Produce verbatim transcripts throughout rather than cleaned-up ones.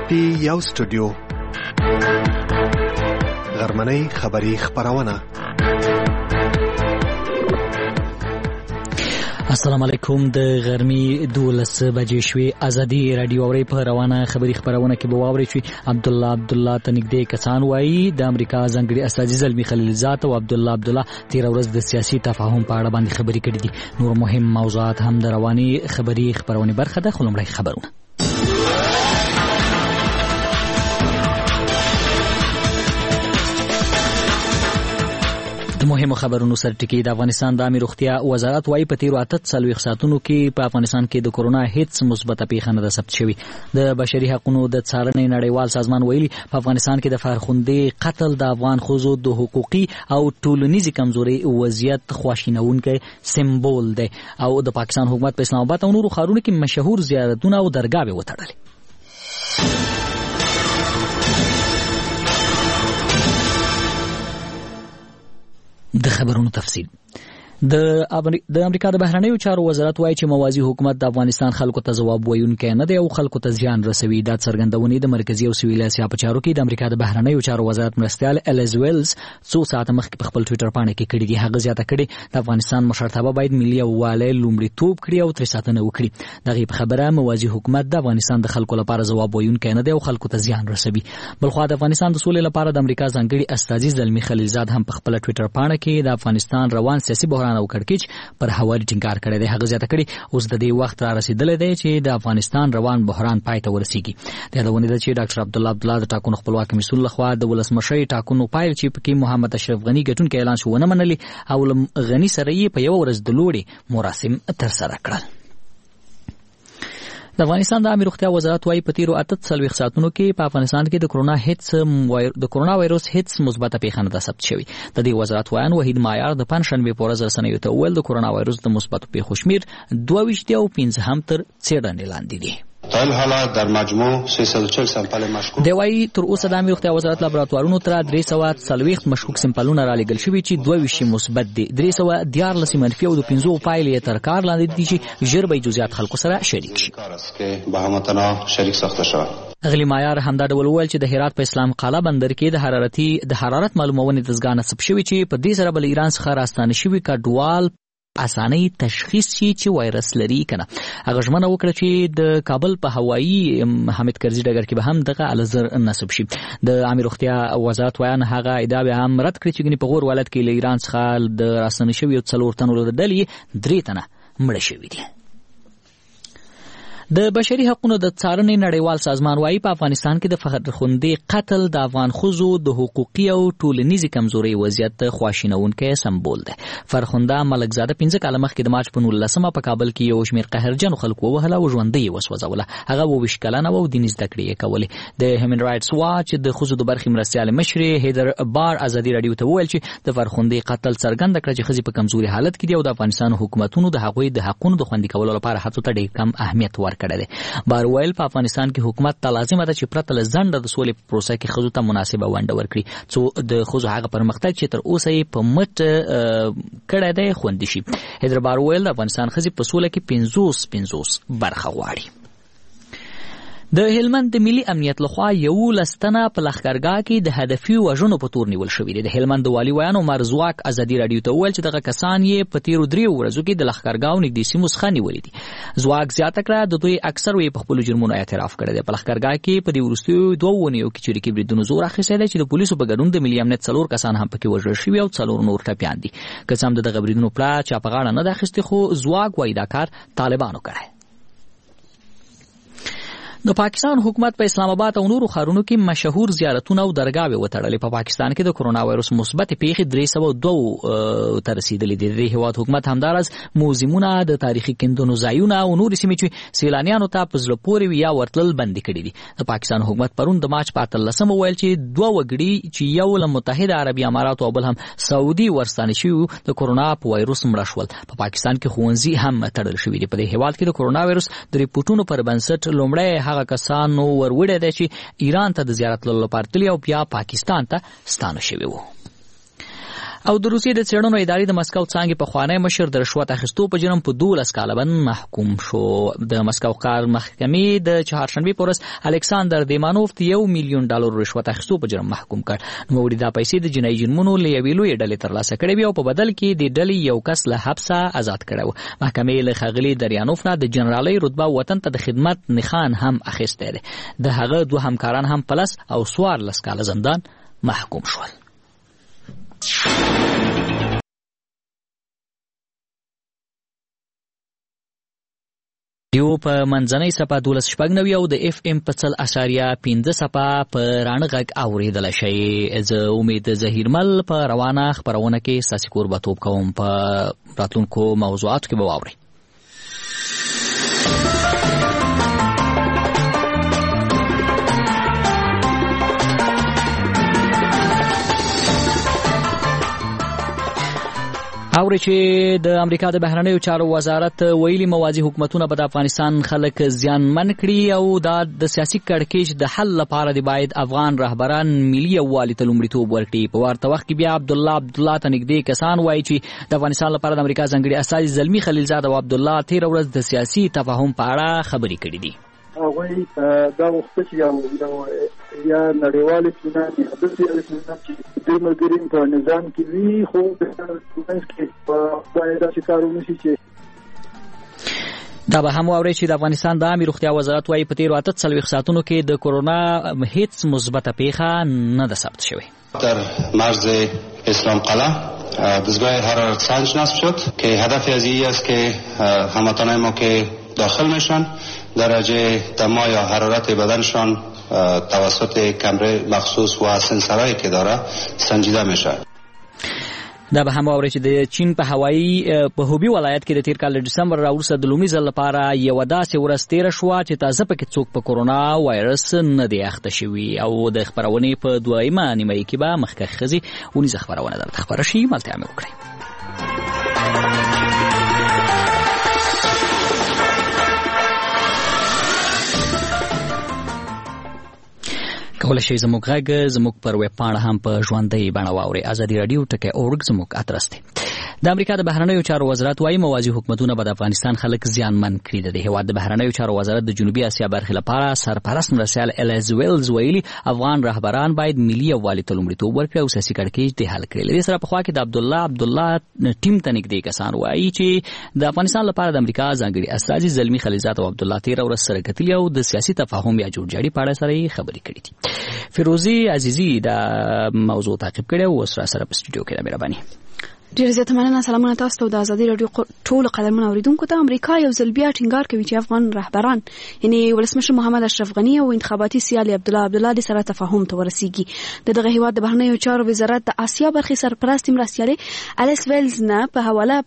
پی یو سټوډیو غرمنۍ خبری خبرونه. السلام علیکم. د غرمې دولس بجې شوې. ازادي رادیو اوري په روانه خبری خبرونه کې به واوري شي. عبد الله عبد الله تنګدې کسان وایي د امریکا ځنګړي استاذ زلمی خلیلزاد او عبد الله عبد الله تیر ورځ د سیاسي تفاهم په اړه باندې خبري کړې دي. نور مهم موضوعات هم د رواني خبری خبرونه برخه ده. خلمړی خبرونه د مهمو خبرونو سره ټکی. د افغانستان د عامه روغتیا وزارت وايي په تیرو اته څلوېښت ساعتونو کې په افغانستان کې د کورونا هیڅ مثبته پیښه نه ده ثبت شوې. د بشري حقوقو د څارنې نړیوال سازمان ویلي په افغانستان کې د فرخندې قتل د افغان ښځو د حقوقي او ټولنیزي کمزوري وضعیت خواشینونکی سمبول دی او د پاکستان حکومت په اسلام آباد او نورو ښارونو کې مشهور زیارتونه او درګاوې وتړلې. د خبرونو تفصیل. د د امریکا د بهرنیو چارو وزارت وایي چې موازی حکومت د افغانستان خلکو ته ځواب ویونکی نه دی او خلکو ته زیان رسوي. دا څرګندونې د مرکزی او سویل اسیا په چارو کې د امریکا د بهرنیو چارو وزارت مرستیال الیز ویلز څو ساعت مخکې په خپل ټوئیټر باندې کې کړي دي. هغه زیاته کړي د افغانستان مشرتابه باید ملي یووالی لومړیتوب کړي او ترې ساتنه وکړي. دغه په خبره موازی حکومت د افغانستان د خلکو لپاره ځواب ویونکی نه دی او خلکو ته زیان رسوي. بلخو د افغانستان د سولې لپاره د امریکا ځانګړي استازي زلمی خلیلزاد هم په خپل ټوئیټر باندې کې د افغانستان روان سیاسي بحران او کړکېچ پر هواري ټینګار کړی دی. هغه زیاته کړي اوس د دې وخت را رسیدلی دی چې د افغانستان روان بحران پای ته ورسیږي. د یادونې ده چې ډاکټر عبد الله عبد الله د ټاکنو خپلواک کمیسیون لخوا د ولسمشرۍ ټاکنو پایل چې پکې محمد اشرف غني ګټونکی اعلان شو ونه منلي او غني سره یې په یو ورځ د لوړې مراسم ترسره کړل. د افغانستان د عامه روغتیا وزارت وايي په تیرو اته څلوېښت ساعتونو کې په افغانستان کې د کورونا هیڅ د کورونا وایروس هیڅ مثبته پیښه نه ده ثبت شوې. د دې وزارت وایي وحید معیار د پنځشنبه په ورځ رسنیو ته وویل د کورونا وایروس د مثبتو پیښو شمیر دوه ویشت او پنځه هم تر څېړنې لاندې دي. تا این حالا در مجموع سیصد و چهل سمپل مشکوک دی وايي تر اوسه د عامه روغتیا وزارت لابراتوارونو ته درې سوه څلوېښت مشکوک سمپلونه رالیږل شوي چې دوه ویشت مثبت دي. درې سوه دیارلس منفي او د پنځو پایلې یې تر کار لاندې دي چې ژر به جزئیات خلکو سره شریک شي. اغلی معیار همدا ډول وویل چې د هرات په اسلام قلعه بندر کې د حرارتي د حرارت معلومونې دستګاه نصب شوي چې په دې سره بل ایران څخه راستانه شوي کډوال اسانه تشخیص شي چې وایرس لري کنه. هغه ژمنه وکړه چې د کابل په هوایي حامد کرزي ډګر کې به هم دغه الزر نصب شي. د عامه روغتیا وزارت وایي هغه ادعا به هم رد کړی چې په غور ولایت کې له ایران څخه د راستنه شوي څلور تنو له ډلې درې تنه مړه شوي دي. د بشري حقوقو د څارنې نړیوال سازمان وايي په افغانستان کې د فرخندې قتل د افغان ښځو د حقوقي او ټولنیزي کمزوري وضعیت خواشینونکی سمبول دی. فرخنده ملکزاده پنځه کاله مخکې د مارچ په نولسمه په کابل کې یو شمېر قهرجنو خلکو ووهله او ژوندۍ یې وسوځوله. هغه اووه ویشت کلنه وه او دیني زده کړې یې کولې. د هیومن رایټس واچ د ښځو د برخې مرستیالې مشرې هیدر بار ازادي راډیو ته وویل چې د فرخندې قتل څرګنده کړه چې ښځې په کمزوري حالت کې دي او د افغانستان حکومتونو د هغوی د حقونو د خوندي کولو لپاره هڅو ته ډېر کم اهمیت ورکړی دی. بار ویل په افغانستان کې حکومت ته لازمه ده چې پرته له ځنډه د سولې په پروسه کې ښځو ته مناسبه ونډه ورکړي څو د ښځو هغه پرمختګ چې تر اوسه یې په مټ کړی دی خوندي شي. هیدر بار ویل د افغانستان ښځې په سوله کې پنځوس پنځوس برخه غواړي. د هلمند د ملي امنیت لخوا یولس تنه په لښکرګاه کې د هدفي وژنو په تور نیول شوي دي. د هلمند د والي ویان عمر زواک ازادي راډیو ته وویل چې دغه کسان یې په تیرو دریو ورځو کې د لښکرګاه نږدې سیمو څخه نیولي دي. زواک زیاته کړه د دوی اکثر یې په خپلو جرمونو اعتراف کړی دی. په لښکرګاه کې په دې وروستیو دوو اونیو کې چریکي بریدونو زور اخیستی دی چې د پولیسو په ګډون د ملي امنیت څلور کسان هم پکې وژل شوي او څلور نور ټپیان دي. که څه هم د دغه بریدونو پړه چا په غاړه نه ده اخیستې خو زواک وایي دا کار طالبانو کړی. د پاکستان حکومت په اسلام آباد او نورو ښارونو کې مشهور زیارتونه او درګاوې وتړلې. په پاکستان کې د کورونا وایروس مثبت پیښې درې سوه دوه ته رسیدلې دي. د هیواد حکومت همداراز موزیمونه د تاریخي کیندونو ځایونه او نورې سیمې چې سیلانیانو ته په زړه پورې وي یا ورتلل بندي کړي دي. د پاکستان حکومت پرون د مارچ په اتلسمه ویل چې دوه وګړي چې یو له متحده عربي اماراتو او بل هم سعودي ورستانه شوي د کورونا په وایروس مړه شول. په پاکستان کې ښوونځي هم تړل شوي دي. په دې هیواد کې د کورونا وایروس د ریپورټونو پر بنسټ لومړی هغه کسانو وروړی دی چې ایران ته د زیارت لپاره تللي او بیا پاکستان ته ستانه شوي وو. او د روسیې د څېړنو ادارې د مسکو څانګې پخوانی مشر د رشوت اخیستو په جرم په دولس کاله باندې محکوم شو. د مسکو ښار محکمې د چهارشنبې په ورځ الکساندر دیمانوف د یو میلیون ډالر رشوت اخیستو په جرم محکوم کړ. نوموړي دا پیسې د جنایي جرمونو له یوې لویې ډلې ترلاسه کړې وې او په بدل کې د ډلې یو کس له حبسه آزاد کړی و. محکمې له ښاغلي دریانوف نه د جنرالۍ رتبه وطن ته د خدمت نښان هم اخیستی دی. د هغه دوه همکاران هم په لس او څوارلس کاله زندان محکوم شول. دیو په منځنۍ څپه دولس شپږ نوي او د اف ام په څل اشاریه پنځه څپه په راڼه غږ اورېدلی شئ. زه امید ظهیرمل په روانه خپرونه کې ستاسې کوربهتوب کوم. په راتلونکو موضوعاتو کې به واورئ. اوري چې د امریکا د بهرنیو چارو وزارت ویلي موازي حکومتونه به د افغانستان خلک زیانمن کړي او دا د سیاسي کړکېچ د حل لپاره دی باید افغان رهبران ملي یووالي ته لومړیتوب ورکړي. په ورته وخت کې بیا عبدالله عبدالله ته نږدې کسان وایي چې د افغانستان لپاره د امریکا ځانګړي استازي زلمي خلیلزاد او عبدالله تېره ورځ د سیاسي تفاهم په اړه خبرې کړې دي. هغوی دا وخت چې یو یا نړیوال اطمینان یا داسې اطمینان چې دوی ملګري په نظام کې وي خو د منځ کې باید داسې کار ونشي چې دا به هم واورئ چې د افغانستان د عامې روغتیا وزارت وایي په تېرو اته څلوېښت ساعتونو کې د کرونا هیڅ مثبته پیښه نه ده ثبت شوې. در مرز اسلام قلعه دستگاه حرارت سنج نصب شد که هدف از این است که هموطنان ما که داخل میشن درجه دما یا حرارت بدنشان توسط کمره مخصوص و سنسورایی که داره سنجیده میشه. دا به هم واورئ چې د چین په هوایي په هوبي ولایت کې د تیر کال د ډسمبر راوروسته د لومړي ځل لپاره یوه داسې ورځ تېره شوه چې تازه پکې څوک په کرونا وایرس نه دی اخته شوي. او د خپرونې په دویمه نیمایي کې به مخکښ ښځې ونیزه خپرونه درته خپره شي. ملتیا مې وکړئ. کولی شئ زموږ غږ زموږ پر ویب پاڼه هم په ژوندۍ بڼه واورئ. ازادي راډیو ټکی اورګ زموږ ادرس دی. د امریکا د بهرنیو چارو وزارت وايي موازي حکومتونه به د افغانستان خلک زیانمن کړي. د هېواد د بهرنیو چارو وزارت د جنوبي اسیا برخې لپاره سرپرست مرستیال الیز ویلز ویلي افغان رهبران باید ملي یووالي ته لومړیتوب ورکړي او سیاسي کړکېچ دې حل کړي. له دې سره پخوا کې د عبدالله عبدالله ټیم ته نږدې کسان وایي چې د افغانستان لپاره د امریکا ځانګړي استازي زلمي خلیلزاد او عبدالله تېره ورځ سره کتلي او د سیاسي تفاهم یا جوړجاړي په اړه سره یې خبرې کړې دي. فیروزي عزیزي دا موضوع تعقیب کړې او اوس را سره په سټوډیو کې ده. مهرباني. ډېر زیات مننه. سلامونه تاسو ته. د ازادي راډیو ټولو قدرمنو اوریدونکو ته امریکا یو ځل بیا ټینګار کوي چې افغان رهبران یعنی ولسمشر محمد اشرف غني او انتخاباتي سیال عبدالله عبدالله د سره تفاهم ته ورسیږي. د دغه هیواد د بهرنیو چارو وزارت د اسیا برخې سرپرست مرستیال الیس ویلز نه په حواله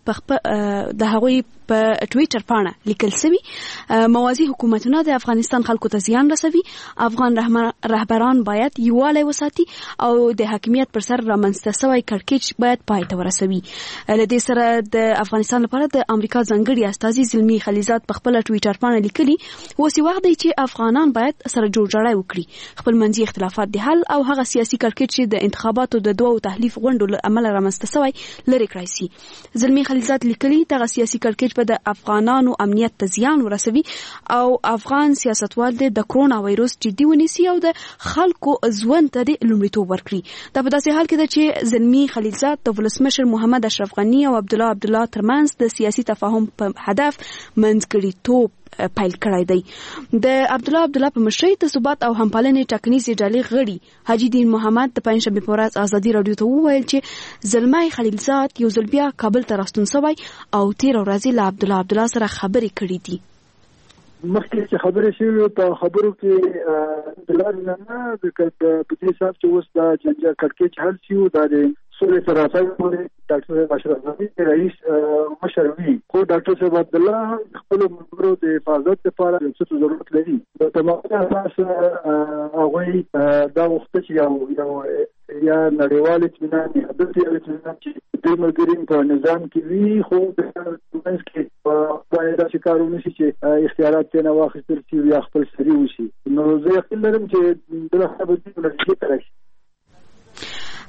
د هغوی په ټویټر پاڼه لیکل شوی موازي حکومتونه د افغانستان خلکو ته زیان رسوي. افغان رهبران باید یووالی وساتي او د حاکمیت پر سر رامنځته شوی کړکېچ باید پای ته ورسوي. له دې سره د افغانستان لپاره د امریکا ځانګړي استازي زلمي خلیلزاد په خپل ټویټر پاڼه لیکلي اوس وخت دی چې افغانان باید سره جوړجاړی وکړي، خپل منځي اختلافات د حل او هغه سیاسي کړکېچ چې د انتخاباتو د دوه تحلیف غونډو له امله رامنځته شوی لرې کړای شي. زلمي خلیلزاد لیکلي دغه سیاسي کړکېچ به د افغانانو امنیت ته زیان ورسوي او افغان سیاستوال د کرونا وایرس جدي ونیسي او د خلکو ژوند ته لومړیتوب ورکړي. دا په داسې حال کې ده چې زلمي خلیلزاد د ولسمشر محمد اشرف غني او عبدالله عبدالله ترمنځ د سیاسي تفاهم په هدف منځګړیتوب پیل کړی دی. د عبدالله عبدالله په مشرۍ د ثبات او همپالنې ټاکنیزې ډلې غړي حاجي دین محمد د پنجشنبې په ورځ ازادي راډیو ته وویل چې زلمی خلیلزاد یو ځل بیا کابل ته راستون شوی او تېره ورځ له عبدالله عبدالله سره خبرې کړې دي. مخکې چې خبرې شوې په خبرو کې د لارې نه په دې حساب چې اوس دا جنجال کړکېچ حل شي او دا د سولې سره راتګ پورې ډاکټر اشرف غني رئیس مشر وي، خو ډاکټر صاحب عبدالله خپلو ملګرو د حفاظت لپاره یو څه ضرورت لري. په تمامي اساس هغوی دا غوښته چې یو یو یا نړیوال اطمینان یا داسې اطمینان چې دوی ملګري په نظام کې وي، خو په منځ کې باید داسې کار ونشي چې اختیارات ترېنه واخیستل شي یا خپل سري وشي. نو زه یقین لرم چې بالاخره به دوی نتیجې ته راشي.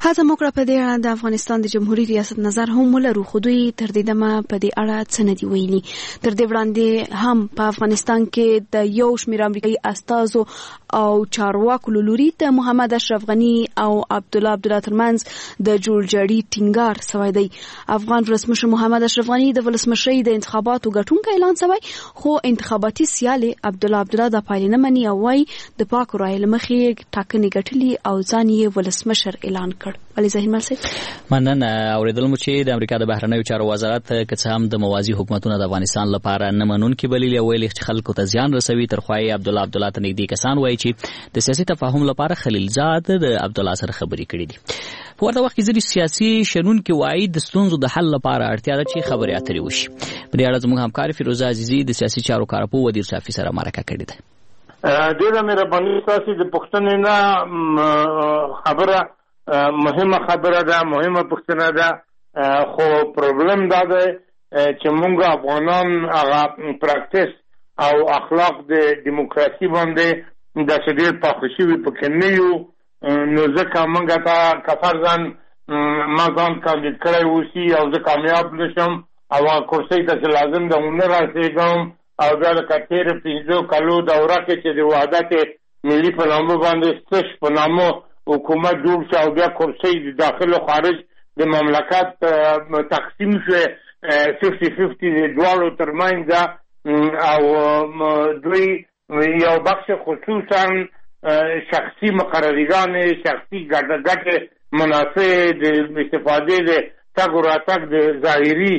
هڅه موږ په دې اړه د افغانستان د جمهوریت ریاست نظر هم ولرو، خو دوی تر دې دمه په دې اړه څه نه دي ویلي. تر دې وړاندې هم په افغانستان کې د یو شمېر امریکایي استازو او چارواکو له لوري د محمد اشرف غني او عبدالله عبدالله ترمنځ د جوړجاړي ټینګار سوی دی. افغان ولسمشر محمد اشرف غني د ولسمشرۍ د انتخاباتو ګټونکی اعلان سوی، خو انتخاباتي سیالي عبدالله عبدالله د پایلې نه مني او وايي د پاکو رایو له مخې ټاکنې ګټلي او ځان یې ولسمشر اعلان کړ. علي ظاهر ملسي مننه. اوریدل مو چې د امریکا د بهرنیو چارو وزارت که څه هم د موازي حکومتونو د افغانستان لپاره نه منونکي بللي او ویلي چې خلکو ته زیان رسوي، تر خوا یې عبدالله عبدالله ته نږدې کسان وایي چې د سیاسي تفاهم لپاره خلیلزاد د عبدالله سره خبرې کړې دي. په ورته وخت کې ځینې سیاسي شنونکي وایي د ستونزو د حل لپاره اړتیا ده چې خبرې اترې وشي. په دې اړه زموږ همکار فیروزه عزیزي د سیاسي چارو کارپو ودیر صافي سره مرکه کړې ده. ډېره مهرباني ستاسو د پوښتنې نه خبره مهمه خبره ده، مهمه پوښتنه ده، خو پرابلم دا دی چې موږ افغانان هغه پراکټس او اخلاق د دیموکراسي باندې داسې ډېر پاخه شوي پکې نه یو، نو ځکه موږ ته که فرضاً ما ځان کاندید کړی اوسي او زه کامیاب نشم او هغه کرسۍ ته چې لازم ده ونه رسېږم او بیا لکه تېرو پنځو کالو دوره کې چې د وحدت ملي په نامه باندې ستش په نامه حکومت جوړ شو او بیا کرسۍ د داخل او خارج د مملکت تقسیم شوې ففټي ففټي د دواړو ترمنځ او دوی یو بخش خصوصا شخصي مقرریګانې، شخصي ګټې منافع د استفادې د تګ و راتګ د ظاهري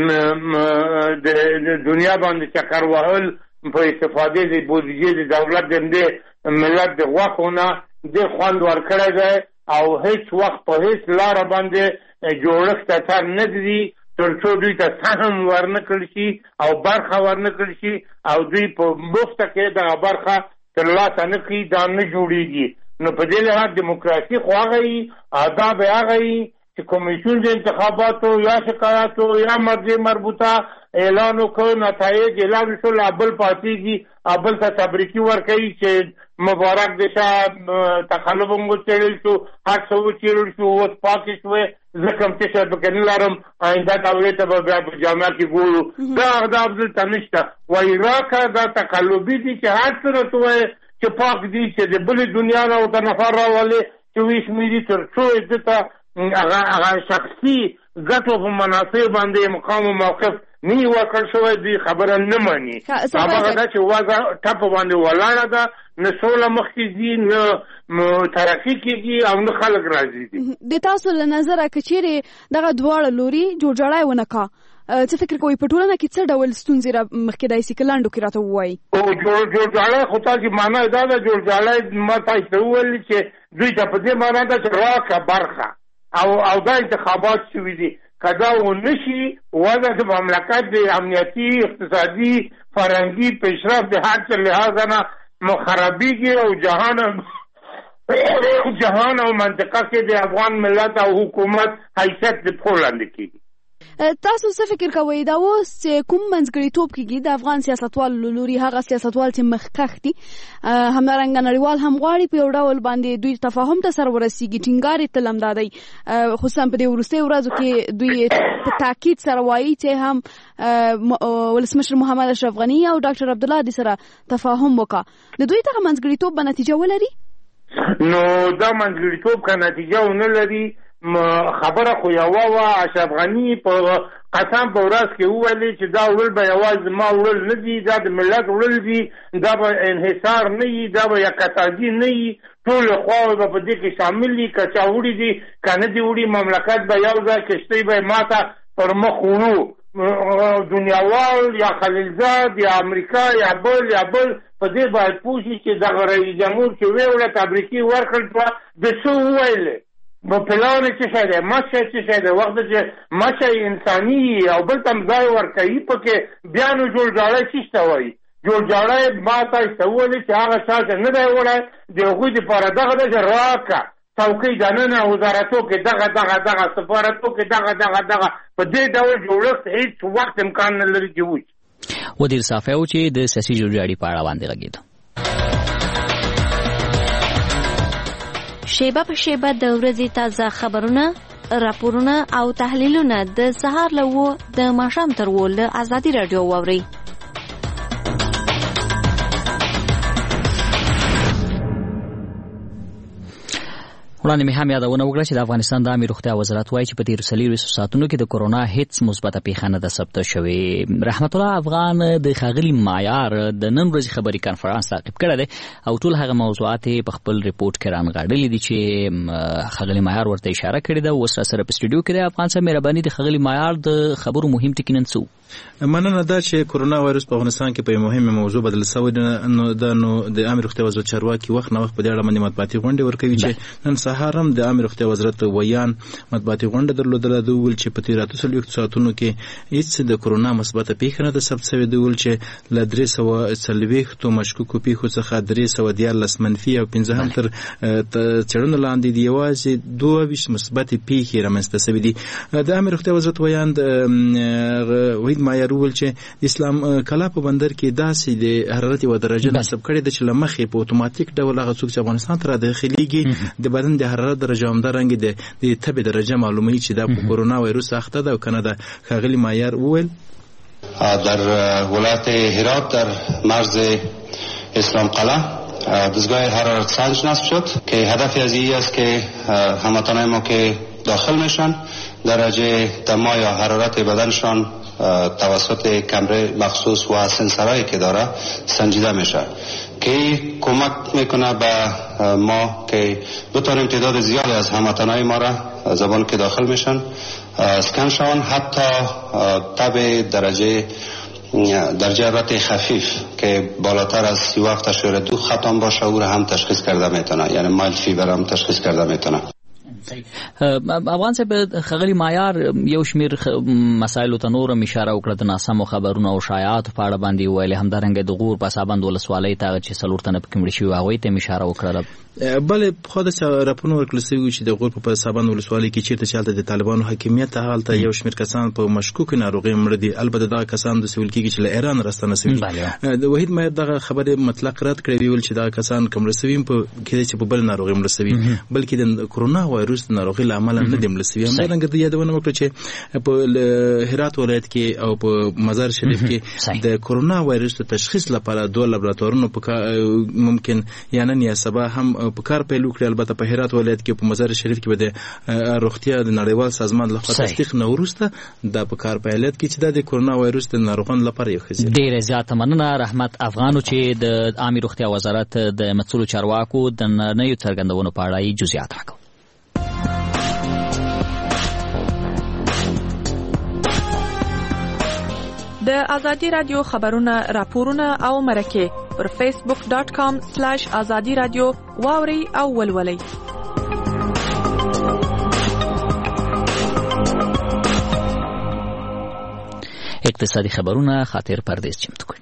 د دنیا باندې چکر وهل په استفادې د بودیجې د دولت د ملت د غوښو نه د خوند ورکړی دی او هیڅ وخت په هیڅ لاره باندې جوړښت ته تر نه دي تر څو دوی ته سهم ورنه کړل شي او برخه ورنه کړل شي او دوی په مفته کې دغه برخه ترلاسه نه کړي، دا نه جوړېږي. نو په دې لحاظ دیموکراسي خو هغه وي، آداب یې هغه وي چې کمیسیون د انتخاباتو یا شکایاتو یا مرجع مربوطه اعلان وکړ، نتایج اعلان شول، بل پاتېږي، بل ته تبریکي ورکوي چې مبارک د شاه تخلف هم وڅېړل شو، هر څه وڅېړل شو، اوس پاتې شوې، زه کوم څه شی پکې نه لرم، آینده دورې ته به بیا په جامعه کې ګورو. دا اهداف دلته نشته. وایي راکه دا تقلبي دي چې هر څه راته وایي چې پاک دي چې د بلې دنیا نه ورته نفر راولي چې وشمېري تر څو یې دته هغه شخصي ګټو په مناسب باندې مقام و موقف نه یې ورکړل شوی، دوی خبره نه مني. هماغه ده چې وضع ټپه باندې ولاړه ده، نه سوله مخکې ځي، نه ترقي کېږي او نه خلک راځي دي. د تاسو له نظره که چیرې دغه دواړه لوري جوړجاړی ونه کا، څه فکر کوئ په ټولنه کې څه ډول ستونزې را مخکې دای سي که لنډو کې راته ووایي؟ جوړجاړی خو تاسې معنا دا ده، جوړجاړی ما تاسو ته وویل چې دوی ته په دې معنا ده چې راکه برخه او او دا انتخابات شوي دي. که دا ونه شي وضع د مملکت د امنیتي، اقتصادي، فرهنګي پیشرفت د هر څه لحاظه نه خرابېږي او جهان جهان او منطقه کې د افغان ملت او حکومت حیثیت د پښو لاندې کېږي. تاسو څه فکر کوئ دا اوس چې کوم منځګړیتوب کېږي د افغان سیاستوالو له لوري، هغه سیاستوال چې مخکښ دي همدارنګه نړیوال هم غواړي په یو ډول باندې دوی تفاهم ته سر ورسیږي، ټینګار یې تل همدا دی، خصوصا په دې وروستیو ورځو کې دوی په تاکید سره وایي چې هم ولسمشر محمد اشرف غني او ډاکټر عبدالله دې سره تفاهم وکړه، د دوی دغه منځګړیتوب به نتیجه ولري؟ نو دا منځګړیتوب که نتیجه ونه لري، خبره خو یوه وه، اشرف غني په قسم په ورځ کې وویلې چې دا وړل به یوازې ما وړل نه دي، دا د ملت وړل دي، دا به انحصار نه وي، دا به یکتازي نه وي، ټولې خواوې به په دې کې شامل دي، که چا وړي دي که نه دي وړي، مملکت به یو ځای کښتۍ به یې ماته پر مخ وړو، دنیاوال یا خلیلزاد یا امریکا یا بل یا بل په دې باید پوه شي چې دغه رئیس جمهور چې ویې تبریکي ورکړل شوه د څه وویلې په پلان څه شی دی، مشی څه شی دی، وخت چې مشی انساني او بل ته ځای ورکوي پکې بیا نو جوړجاړی څه ته وایي؟ جوړجاړی ما تاسو ته وویلې چې هغه چا چې نه دی وړی د هغوی دپاره دغه ده چې راکړه څوکۍ دننه وزارتو کې دغه دغه دغه سفارتو کې دغه دغه دغه په دې ډول جوړښت هېڅ وخت امکان نه لري چې وشي. ودیر صافی و چې د سیاسي جوړجاړي په اړه باندې غږېده. شیبه په شیبه د ورځې تازه خبرونه، راپورونه او تحلیلونه د سهار له اوه د ماښام تر اوه له ازادي راډیو واورئ. وړاندې مې هم یادونه وکړه چې د افغانستان د عامې روغتیا وزارت وایي چې په تېرو څلوېښتو ساعتونو کې د کرونا هیڅ مثبته پیښه نه ده ثبت شوې. رحمت الله افغان د ښاغلي معیار د نن ورځې خبري کنفرانس تعقیب کړی دی او ټول هغه موضوعات یې په خپل ریپورټ کې رانغاړلي دي چې ښاغلي معیار ورته اشاره کړې ده. اوس راسره په سټوډیو کې دی. افغان صاحب مهرباني د ښاغلي معیار د خبرو مهم ټکي نن څه مننه ده چې کرونا وایرس په افغانستان کې په مهمه موضوع بدل شوی نو د نو د عامې روغتیا وزارت چارواکي وخت نه وخت په دې اړه باندې مطبوعاتي غونډې ورکوي چې نن سهار هم د عامې روغتیا وزارت ویان مطبوعاتي غونډه درلودله. دوی ویل چې په تېرو اته څلوېښتو ساعتونو کې هیڅ د کرونا مثبته پیښه نه ده ثبت شوې. دوی ویل چې له درې سوه څلوېښتو مشکوکو پیښو څخه درې سوه دیارلس منفي او پنځه هم تر څېړنو لاندې دي. یوازې دوه ویشت مثبتې پیښې رامنځته شوې دي. د عامې روغتیا وزارت ویان وحید معیار ویل چې د اسلام کلا په بندر کې داسې د حرارت یوه درجه نصب کړې ده چې له مخې په اتوماتیک ډول هغه څوک چې افغانستان ته راداخلېږي د بدن د حرارت درجه همدارنګه د د تبې درجه معلوموي چې دا په کرونا وایرس اخته ده او که نه ده. ښاغلي معیار وویل در ولایت هرات در مرز اسلام قلعه دستگاه حرارت سنج نصب شد که هدف از این است که هموطنان ما که داخل میشن درجه دما یا حرارت بدنشان توسط کمره مخصوص و سنسورایی که داره سنجیده میشه که کمک میکنه به ما که بتونیم تعداد زیادی از هموطنان ما را زبان که داخل میشن اسکن شون، حتی تب درجه درجه حرارت خفیف که بالاتر از سی و هفت اشاره دو ختم باشه او را هم تشخیص کرده میتونه، یعنی مایل فیبر هم تشخیص کرده میتونه. افغان صاحب ښاغلي معیار یو شمیر مسایلو ته نور هم اشاره وکړه د ناسمو خبرونو او شایعاتو په اړه باندې وویل، همدارنګه د غور په سابند ولسوالۍ ته چې څلور تنه پکې مړه شوي هغوی ته هم اشاره وکړله. بلې پخوا داسې راپورونه ورکړل شوي وو چې د غور په سابند ولسوالۍ کې چېرته چې هلته د طالبانو حاکمیت ته هلته یو شمېر کسان په مشکوکې ناروغۍ مړه دي. البته دغه کسان داسې ویل کېږي چې له ایران راستنه شوي. د وحید معیار دغه خبرې مطلق رد کړې، ویل چې دغه کسان که مړه شوي په کېدای چې په بله ناروغۍ مړه شوي، بلکې د کرونا وایرس د ناروغۍ له امله نه دي مړه شوي. همدارنګه د یادونه وکړه چې په هرات ولایت کې او په مزار شریف کې د کرونا وایرس د تشخیص لپاره دوه لابراتوارونه ممکن یا نن یا سبا هم په کار پیل وکړي. البته په هرات ولایت کې په مزار شریف کې به د روغتیا د نړیوال سازمان لخوا تصدیق نه وروسته دا په کار پیلات کې چې د کرونا وایرس د ناروغانو لپاره یو ښه ډېره زیاته مننه رحمت افغانو چې د عامې روغتیا وزارت د مسؤلو چارواکو د نویو څرګندونو په اړه یې جزئیات راکړل. د ازادي رادیو خبرونه، راپورونه او مرکه پر فیسبوک ډاټ کام سلاش ازادي رادیو واوري او ولولئ. اقتصادي خبرونه خاطر پردیس چمتو کړي.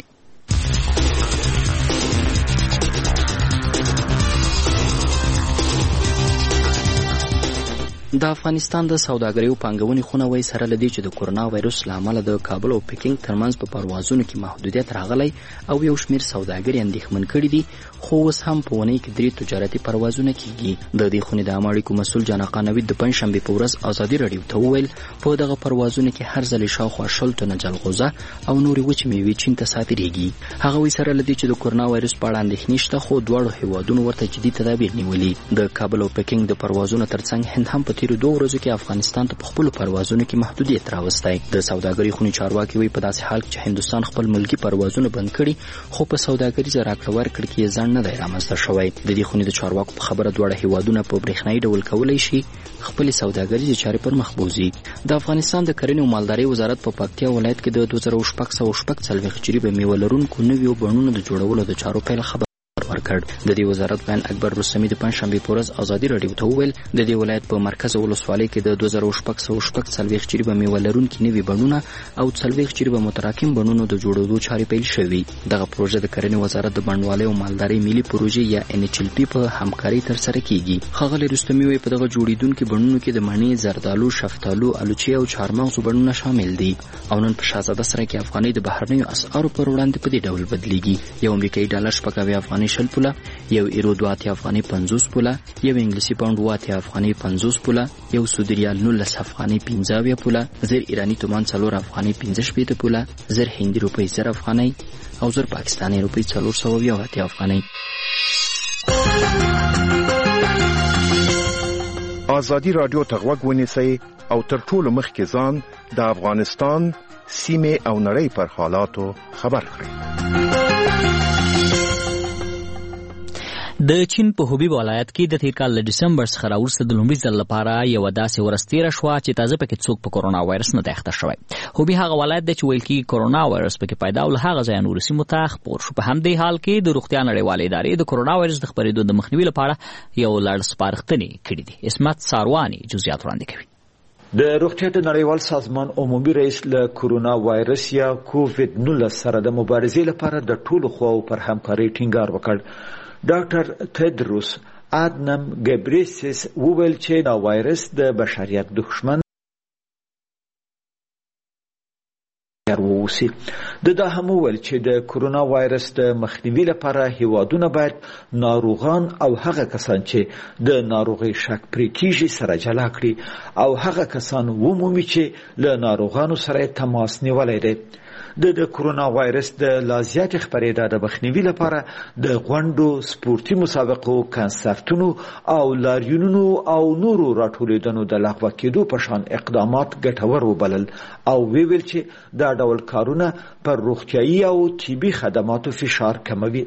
د افغانستان د سوداګرۍ او پانګونې خونه وایي سره له دې چې د کرونا وایرس له امله د کابل او پکینګ ترمنځ په پروازونو کې محدودیت راغلی او یو شمېر سوداګري اندېښمن کړي دي، خو اوس هم په اونۍ کې درې تجارتي پروازونه کېږي. د دې خونې د عامه اړیکو مسؤل جانقا نوید د پنجشنبې په ورځ ازادي راډیو ته وویل په دغه پروازونو کې هر ځل شاوخوا شل تنه جلغوزه او نورې وچې میوې چین ته صادرېږي. هغه وایي سره له دې چې د کرونا وایرس په اړه اندېښنې شته، خو دواړو هیوادونو ورته جدي تدابیر نیولي. د کابل او پکینګ د پروازونو ترڅنګ هند هم په تیرو دوه ورځو کې افغانستان ته په خپلو پروازونو کې محدودیت راوستی. د سوداګرۍ خونې چارواکي وایي په داسې حال کې چې هندوستان خپل ملکي پروازونه بند کړي، خو په سوداګریزه راکړه ورکړه کې یې ځنډ نه دی رامنځته شوی. د دې خونې د چارواکو په خبره دواړه هیوادونه په برېښنایي ډول کولی شي خپلې سوداګریزې چارې پر مخ بوځي. د افغانستان د کرنې او مالدارۍ وزارت په پکتیا ولایت کې د دوه زره شپږ سوه شپږ څلوېښت جریبه میوه لرونکو نویو بڼونو د جوړولو د چارو پیل خبر ورکړ. د دې وزارت بیان اکبر رستمي د پنجشنبې په ورځ ازادي راډیو ته وویل د دې ولایت په مرکز ولسوالۍ کې د دوه زره شپږ سوه شپږ څلوېښت جریبه میوه لرونکي نوي بڼونه او څلوېښت جریبه متراکم بڼونو د جوړېدو چارې پیل شوي. دغه پروژه د کرنې وزارت د بڼوالۍ او مالدارۍ ملي پروژې یا ان ایچ ال پي په همکارۍ ترسره کیږي. ښاغلی رستمي وایي په دغه جوړېدونکي بڼونو کې د مڼې، زردالو، شفتالو، الوچې او چهارمغزو بڼونه شامل دي او نن په شهزاده سره کې افغانۍ د بهرنیو اسعارو پر وړاندې په دې ډول بدلیږي. یو امریکایي ډالر شپږ اویا افغانۍ شل پوله، یو ایرو دوه اتیا افغانۍ پنځوس پوله، یو انګلیسي پاونډ اوه اتیا افغانۍ پنځوس پوله، یو سعودي ریال نولس افغانۍ پنځه اویا پوله، زر ایراني تومان څلور افغانۍ پنځه شپېته پوله، زر هندي روپۍ زر افغانۍ او زر پاکستاني روپۍ څلور سوه یو اتیا افغانۍ. ازادي راډیو ته غوږ ونیسئ او تر ټولو مخکې ځان د افغانستان سیمې او نړۍ پر حالاتو خبر کړئ. د چین په هوبی ولایت کې د تیر کال له ډسمبر څخه راوروسته د لومړي ځل لپاره یوه داسې ورځ تېره شوه چې تازه پکې څوک په کورونا وایرس نه دی اخته شوی. هوبی هغه ولایت دی چې ویل کېږي کورونا وایرس پکې پیدا او له هغه ځایه نورو سیمو ته خپور شو. په همدې حال کې د روغتیا نړیوالې ادارې د کورونا وایرس د خپرېدو د مخنیوي لپاره یو لړ سپارښتنې کړي دي. اسمت سارواني جزئیات وړاندې کوي. د روغتیا د نړیوال سازمان عمومي رئیس له کورونا وایرس یا کووډ نولس سره د مبارزې لپاره د ټولو خواو پر همکارۍ ټینګار وکړ. ډاکټر تدروس ادنم ګبریسس وویل چې دا وایرس د بشریت دښمن ووسی. د دا هم وویل چې د کورونا وایرس د مخنیوي لپاره هیوادونه باید ناروغان او هغه کسان چې د ناروغۍ شک پرې کیږي سره جلا کړي او هغه کسان ومومي چې له ناروغانو سره تماس نیولی دی. د د کورونا وایرس د لا زیاتې خپرېدا د مخنیوي لپاره د غونډو، سپورتي مسابقو، کنسرتونو او لاریونونو او نورو راټولېدنو د لغوه کېدو په شان اقدامات ګټور وبلل او ویل چې دا ډول کارونه پر روغتیایي او طبي خدماتو فشار کموي.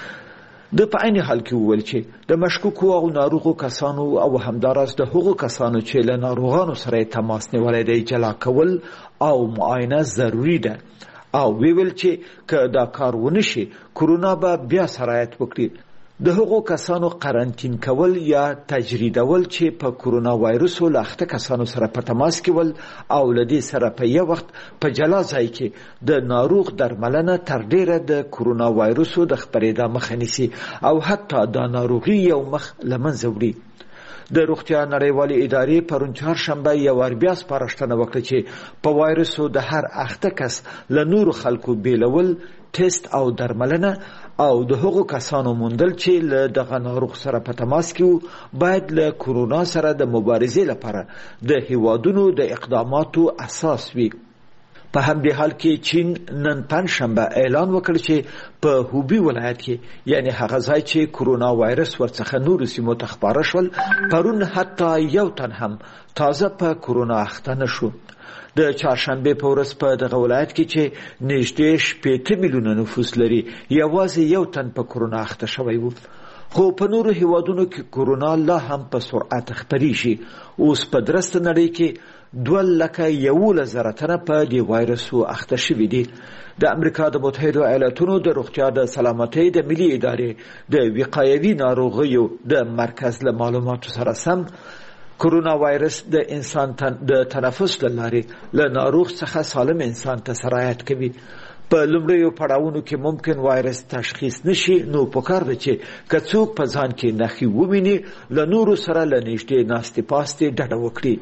د په عین حال کې وویل چې د مشکوکو او ناروغو کسانو او همداراز د هغو کسانو چې له ناروغانو سره تماس نیولی دی جلا کول او معاینه ضروري ده او ویل چې که دا کار ونشي کورونا به بیا سرایت وکړي. د هغو کسانو قرنطین کول یا تجریدول چې په کورونا وایرسو له اخته کسانو سره په تماس کې ول او له دې سره په یو وخت په جلا ځای کې د ناروغ درملنه تر ډیره د کورونا وایرسو د خپرېدا مخه نیسي او حتی دا ناروغي یو مخ له منځه وړي. د روغتیا نړیوالې ادارې پرون چهارشنبه یو وار بیا سپارښتنه وکړه چې په وایرسو د هر اخته کس له نورو خلکو بیلول، ټیسټ او درملنه او د هغو کسانو موندل چې له دغه ناروغ سره په تماس کې وو باید له کورونا سره د مبارزې لپاره د هیوادونو د اقداماتو اساس وي. په همدې حال کې چین نن پنجشنبه اعلان وکړ چې په هوبی ولایت کې یعنی هغه ځای چې کورونا وایرس ورڅخه نورو سیمو ته خپاره شول پرون حتی یو تن هم تازه په کورونا اخته نه شو. د چهارشنبې په ورځ په دغه ولایت کې چې نږدې شپېته میلیونه نفوس لري یوازې یو تن په کورونا اخته شوی و. خو په نورو هیوادونو کې کورونا لا هم په سرعت خپریږي. اوس په درسته نړۍ کې دوه لکه یولس زره تنه په دې وایرسو اخته شوي دي. د امریکا د متحدو ایالاتونو د روغتیا د سلامتۍ د ملي ادارې د وقایوي ناروغیو د مرکز له معلوماتو سره سم کورونا وایرس د انسان تن د تنفس له لارې له ناروغ څخه سالم انسان ته سرایت کوي. په لومړیو پړاوونو کې ممکن وایرس تشخیص نشي نو پکار ده چې که څوک په ځان کې نښې وویني له نورو سره له نږدې ناستې پاستې ډډه وکړي.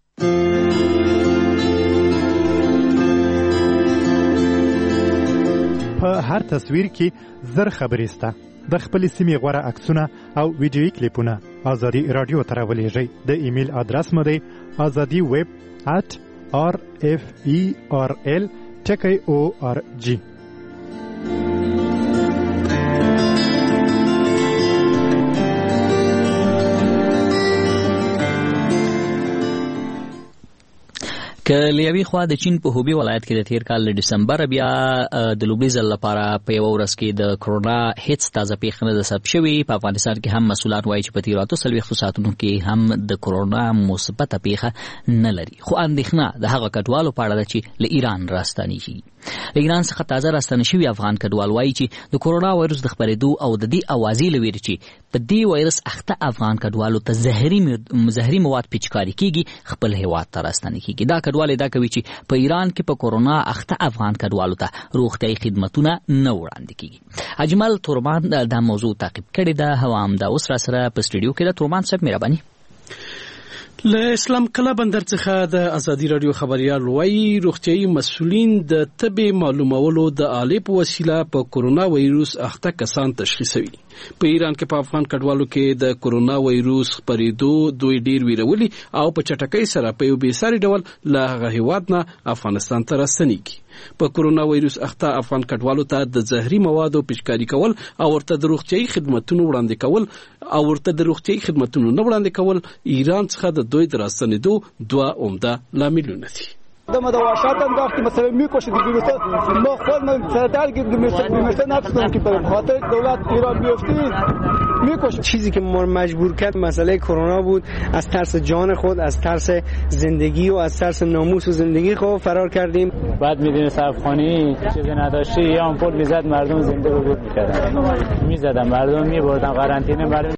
په هر تصویر کې زر خبرې سته. د خپلې سیمې غوره عکسونه او ویډیویي کلیپونه ازادي راډیو ته راولېږئ. د ایمیل ادرس مو دی ازادي ویب ات آر اف ای آر ال ټکی او آر جی. که لیوي خوا د چین په هوبی ولایت کې د تیر کال له ډسمبر بیا د لومړي ځل لپاره په یوه ورځ کې د کرونا هیڅ تازه پیښه نه ده ثبت شوې. په افغانستان کې هم مسؤلان وایي چې په تېرو اتو څلوېښتو ساعتونو کې هم د کرونا مثبته پیښه نه لري. خو اندېښنه د هغه کډوالو په اړه ده چې له ایران راستنېږي. له ایران څخه تازه راستنه شوي افغان کډوال وایي چې د کرونا وایرس د خپرېدو او د دې اوازې له ویرې چې په دې وایرس اخته افغان کډوالو ته زهري زهري مواد پیچکاري کېږي خپل هېواد ته راستنه کېږي. دا کډوال دا کوي چې په ایران کې په کورونا اخته افغان کډوالو ته روغتیایي خدمتونه نه وړاندې کېږي. اجمل تورمان دا موضوع تعقیب کړې ده. هوا همدا اوس را سره په سټوډیو کې ده. تورمان صاحب مهرباني. له اسلام کلا بندر څخه د ازادي رادیو خبريال وایي روغتيایي مسؤلین د طبي معلومولو د آلې په وسیله په کورونا وایروس اخته کسان تشخیصوي. په ایران کې په افغان کډوالو کې د کورونا وایروس خپرېدو دوی ډیر ویرولي او په چټکۍ سره په یو بېساري ډول له هغه هیواد نه افغانستان ته راستنېږي. په کورونا وایروس اخته افغان کډوالو ته د زهري موادو پیچکاري کول او ورته د روغتيایي خدماتونو وړاندې کول او ورته د روغتيایي خدماتونو نه وړاندې کول ایران څخه د دوی د راستنېدو دوه عمده لاملونه دي. دم دو واشات انداختی مثلا میکشه که بیمستان ما خود من سردر که بیمستان نفسدم که به خاطر دولت ایران بیفتی میکشه. چیزی که ما مجبور کرد مسئله کرونا بود. از ترس جان خود، از ترس زندگی و از ترس ناموس و زندگی خود فرار کردیم. بعد میدونی صفخانی چیزی نداشتی یا آمپول میزد مردم زنده رو بود میکردن میزدن مردم میبردن قرنطینه مردم.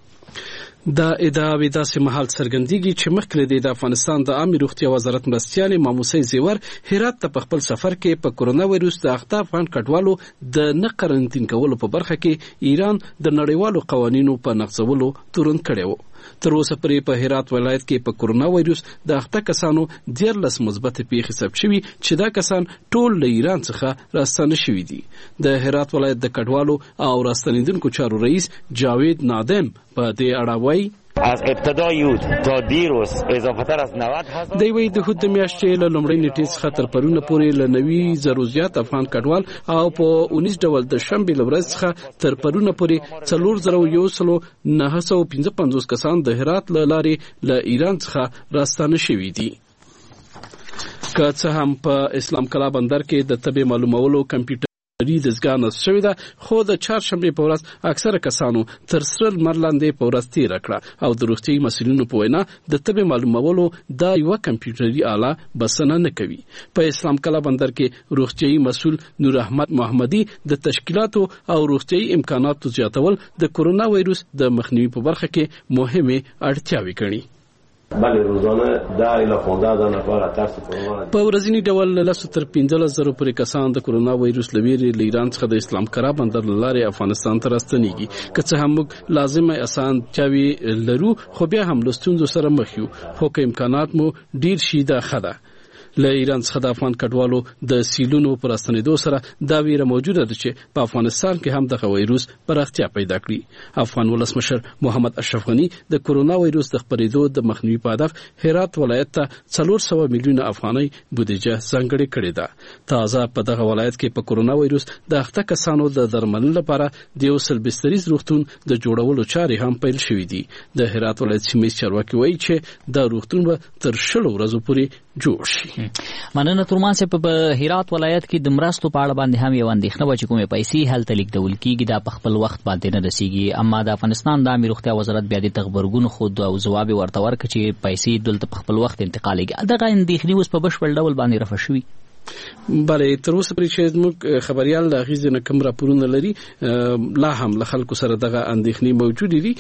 دا ادعاوې داسې مهال څرګندېږي چې مخکې د افغانستان د عامې روغتیا وزارت مرستیانې ماموسۍ زیور هرات ته په خپل سفر کې په کورونا وایروس د اخته افغان کډوالو د نه قرنطین کولو په برخه کې ایران د نړیوالو قوانینو په نقضولو تورن کړی و. تر اوسه پورې په هرات ولایت کې په کورونا وایروس د اخته کسانو دیارلس مثبت پیښې ثبت شوي چې دا کسان ټول له ایران څخه راستانه شوي دي. د هرات ولایت د کډوالو او راستنېدونکو چارو رئیس جاوید نادم په دې اړه وایي از ابتدای یود تا دیروز اضافه‌تر از نود هزار دی وی د هوت میاشتې له لومړۍ نیټې څخه تر پرونه پورې له نوي زرو زیات افغان کډوال او په اونیس ډول د شنبې له ورځې څخه تر پرونه پورې څلور زره یو سلو نهه سوه پنځه پنځوس کسان د هرات له لارې له ایران څخه راستانه شوي دي. که څه هم په اسلام کلا بندر کې د طبي معلومولو کمپیوټر دستګاه نصب شوې ده خو د چهارشنبې په ورځ اکثره کسانو تر سره لمر لاندې په ورځ تېره کړه او د روغتیایي مسؤلینو په وینا د طبي معلومولو دا یوه کمپیوټري آله بسنه نه کوي. په اسلام کلا بندر کې روغتیایي مسؤل نور احمد محمدي د تشکیلاتو او روغتیایي امکاناتو زیاتول د کورونا وایروس د مخنیوي په برخه کې مهمې اړتیاوې ګڼي. بله روزانه ده الی پانزده نفر ترس کرونا په ورځني ډول له لسو تر پنځلس زرو پورې کسان د کرونا وایروس له ویرې له ایران څخه د اسلام کلا بندر له لارې افغانستان ته راستنېږي. که څه هم موږ لازمه اسانتیاوې لرو خو بیا هم له ستونزو سره مخ یو خو که امکانات مو ډیر شي دا ښه ده. له ایران څخه د افغان کډوالو د سیلونو پر راستنېدو سره دا ویره موجوده ده چې په افغانستان کې هم دغه وایروس پراختیا پیدا کړي. افغان ولسمشر محمد اشرف غني د کورونا وایروس د خپرېدو د مخنیوي په هدف هرات ولایت ته څلور سوه میلیونه افغانۍ بودیجه ځانګړې کړې ده. تازه په دغه ولایت کې په کورونا وایروس د اخته کسانو د درملنې لپاره د یو سل بستریز روغتون د جوړولو چارې هم پیل شوې دي. د هرات ولایت سیمه چارواکي وایي چې دا روغتون به تر شلو ورځو پورې جوړ شي. مننه ترمان صاحب. په هرات ولایت کې د مرستو په اړه باندې هم یو اندېښنه وه چې کومې پیسې هلته لیږدول کېږي دا په خپل وخت باندې نه رسېږي. اما د افغانستان د عامې روغتیا وزارت بیا دې ته غبرګون ښود او ځواب یې ورته ورکړه چې پیسې دلته په خپل وخت انتقالېږي. دغه اندېښنې اوس په بشپړ ډول باندې رفع شوي. بله تر اوسه پورې چې زموږ خبریال د هغې نه کوم راپورونه لري لا هم له خلکو سره دغه اندېښنې موجودې دي.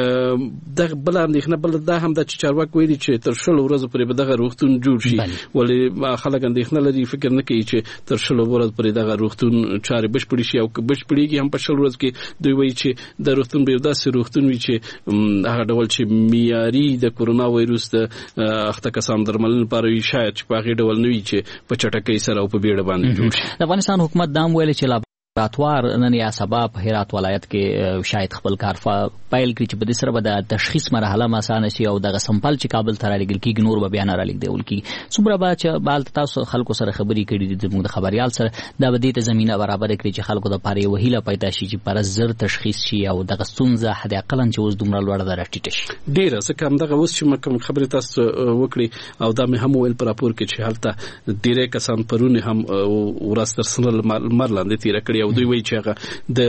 دغه بله اندېښنه بله دا هم ده چې چارواکي ویلي چې تر شلو ورځو پورې به دغه روغتون جوړ شي. ولې خلک اندېښنه لري فکر نه کوي چې تر شلو ورځو پورې دغه روغتون چارې بشپړې شي او که بشپړېږي هم په شلو ورځو کې دوی وایي چې د روغتون به یو داسې روغتون وي چې هغه ډول چې معیاري د کورونا وایروس د اخته کسانو درملنې لپاره وي شاید چې په هغې ډول نه وي چې په چټکۍ سره او په بیړه باندې جوړ شي. د افغانستان حکومت دا هم ویلي چې لابراتوار نن یا سبا په هرات ولایت کې شاید خپل کار پیل کړي چې په دې سره به د تشخیص مرحله هم اسانه شي او دغه سمپل چې کابل ته رالیږل کېږي نور به بیا نه رالیږدول کېږي. څومره به چې به هلته تاسو خلکو سره خبرې کړي دي زموږ د خبریال سره دا به دې ته زمینه برابره کړي چې خلکو دپاره یوه هیله پیدا شي چې پره زر تشخیص شي او دغه ستونزه حد اقلا چې اوس دومره لوړه ده راټیټه شي. ډېره ځکه همدغه اوس چې کوم خبرې تاسو وکړې او دا مې هم ویل په راپور کې چې هلته ډېری کسان پرون هم ورځ تر سره لمر لاندې تېره کړې او دوی وایي چې هغه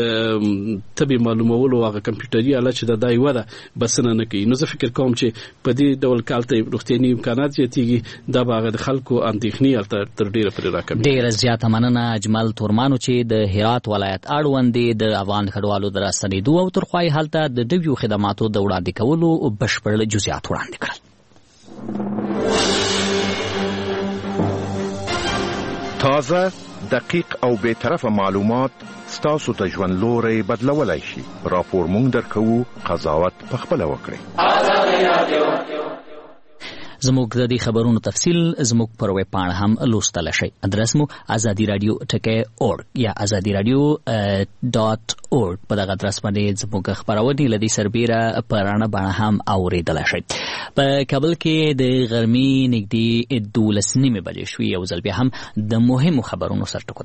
د طبي معلومولو هغه کمپیوټري آله چې دا یوه ده بسنه نه کوي. نو زه فکر کوم چې په دې ډول کال ته روغتیایي امکانات زیاتېږي دا به هغه د خلکو اندېښنې هلته تر ډېره پورې راکموي. ډېره زیاته مننه اجمل تورمانو چې د هرات ولایت اړوند د افغان کډوالو د راستنېدو او تر خوا یې هلته د نویو خدماتو د وړاندې کولو بشپړ جزئیات وړاندې کړل. تازه دقیق او بے طرفه معلومات ستاسو ته ژوند لوري بدلولای شي. راپور مونږ درکوو قضاوت په خپل وکړئ. زموږ د دې خبرونو تفصیل زموږ پر ویب پاڼه هم لوستلی شئ. ادرس مو ازادي رادیو ټکی اورګ یا ازادي رادیو ډاټ اورګ. په دغه ادرس باندې زموږ خپرونې له دې سربیره په رڼه بڼه هم اورېدلی شئ. په کابل کې د غرمې نږدې دولس نیمې بجې شوې. یو ځل بیا هم د مهمو خبرونو سرټکو